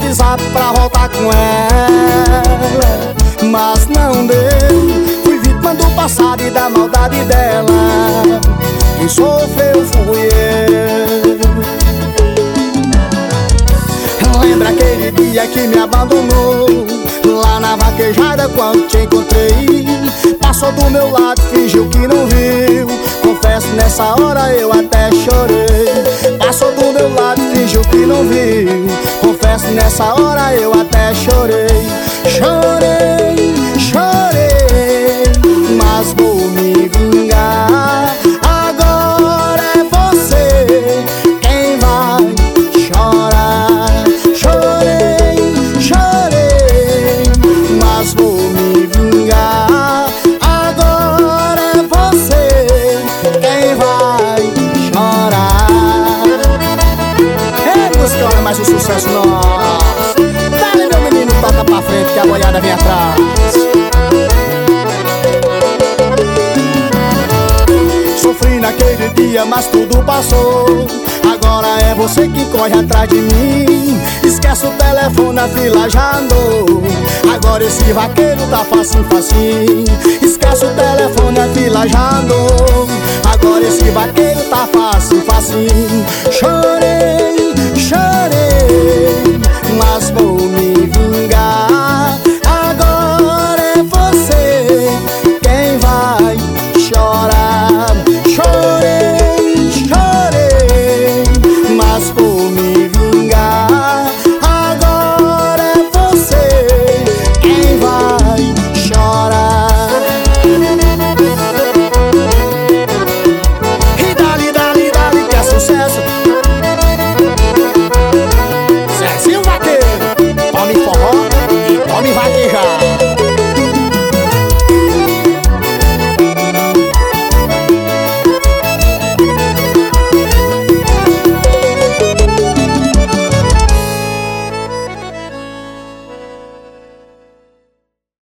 WhatsApp pra voltar com ela, mas não deu. Fui vítima do passado e da maldade dela. Quem sofreu fui eu. Lembra aquele dia que me abandonou lá na vaquejada quando te encontrei? Passou do meu lado, fingiu que não viu. Confesso, nessa hora eu até chorei. Passou do meu lado, fingiu que não viu. Confesso, nessa hora eu até chorei. Chorei, chorei, mas vou me vingar. Agora é você quem vai chorar. Chorei, chorei, mas vou me vingar. Agora é você quem vai chorar. Ei, buscando mais um sucesso nosso. Dale, meu menino, toca pra frente que a boiada vem atrás. Sofri naquele dia, mas tudo passou. Agora é você que corre atrás de mim. Esquece o telefone, a fila já andou. Agora esse vaqueiro tá facinho, facinho. Esquece o telefone, a fila já andou. Agora esse vaqueiro tá facinho, facinho. Chorei, chorei, mas vou me vingar. Agora é você quem vai chorar. Chorei, chorei, mas vou me vingar.